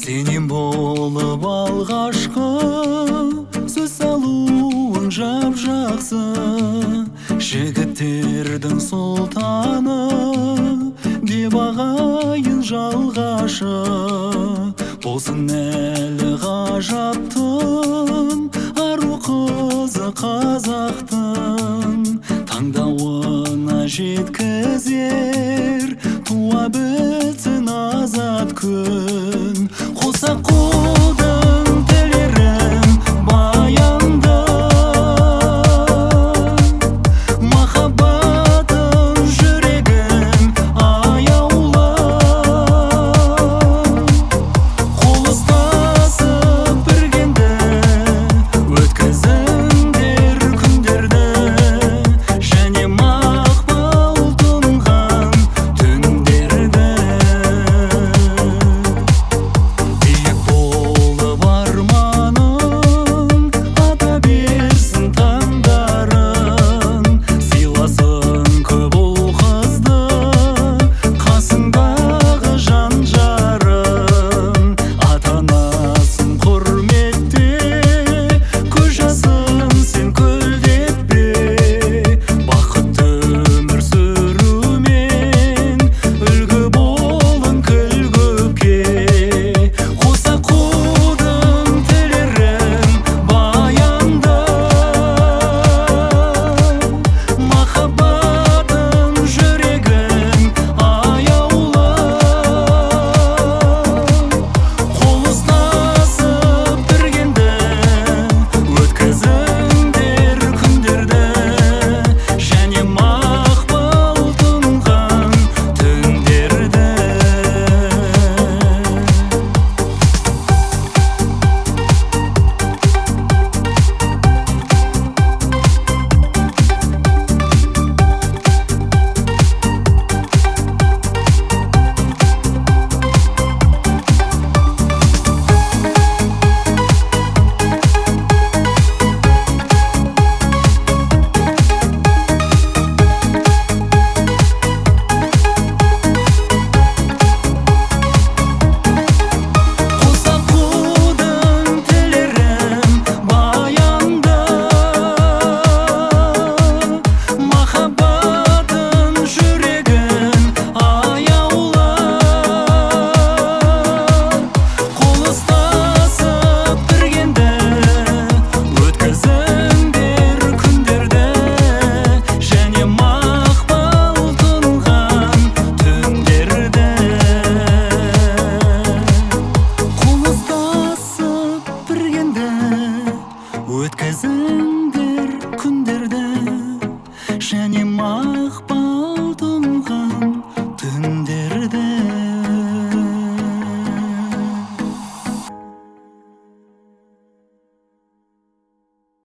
Сенен болып алғашқы сөз салуың жап-жақсы, жігіттердің сұлтаны деп ағайын жалғашы. Болсын әлі ғажаптың ару қызы қазақтың, таңдауына жеткізер туа білсін азат күн. Қоса қолдың тілерін баянды, махаббатың жүрегін аяулы. Қол ұстасып біргенді өткізіңдер күндерді, және мақпал тұнған түндерді. Биік болып арманың ата берсін таңдарың, сыйласын көп ұл қызды қасыңдағы жан жарың. Ата-анасын құрметте, көз жасын сен көлдетпе, бақытты өмір сүрумен үлгі болың күл-көпке. Қоса қудың тілерін баянды, махаббатың жүрегін аяулы. Қол ұстасып біргенді өткізіңдер күндерді, және мақпал тұнған түндерді. Қоса қудың тілерін баянды, махаббатың жүрегін аяулы. Қол ұстасып біргенді өткізіңдер күндерді, және мақпал тұнған түндерді. Қол ұстасып біргенді өткізіңдер күндерді, және мақпал тұнған